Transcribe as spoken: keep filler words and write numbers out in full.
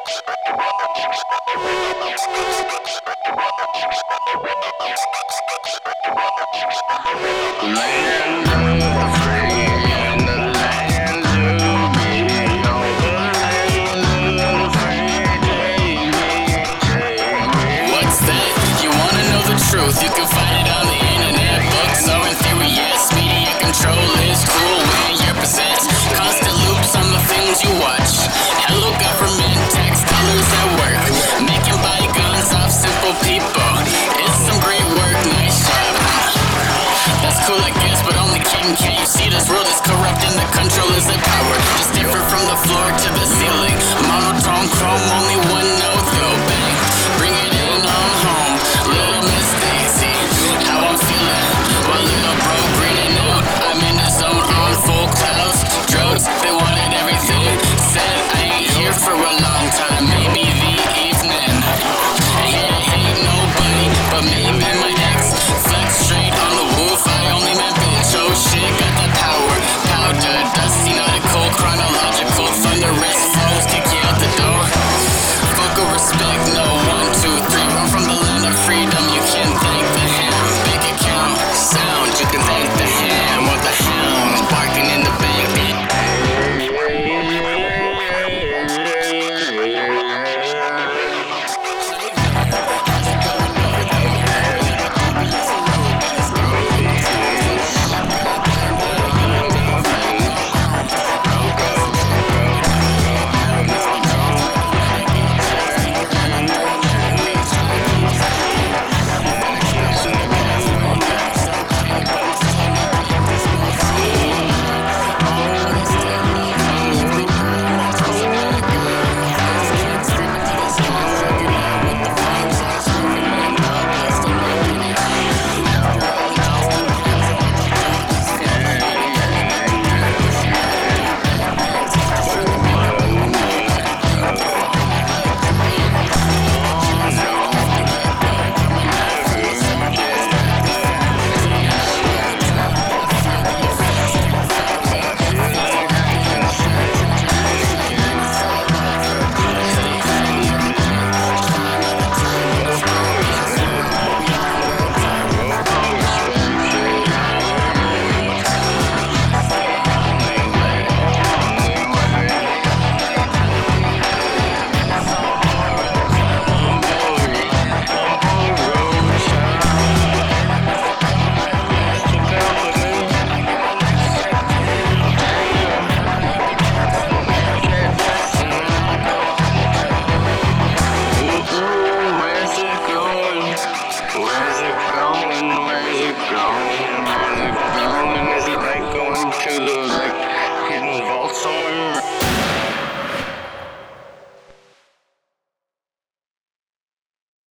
Truth, you can find it on the internet. Books are infurious. Media control is cruel when you present constant loops on the things you watch. Hello government, tax dollars at work, making bygones off simple people. It's some great work, nice job. That's cool, I guess, but only kidding. Can't you see this world is corrupt and the control is the power? Just different from the floor to the ceiling. Monotone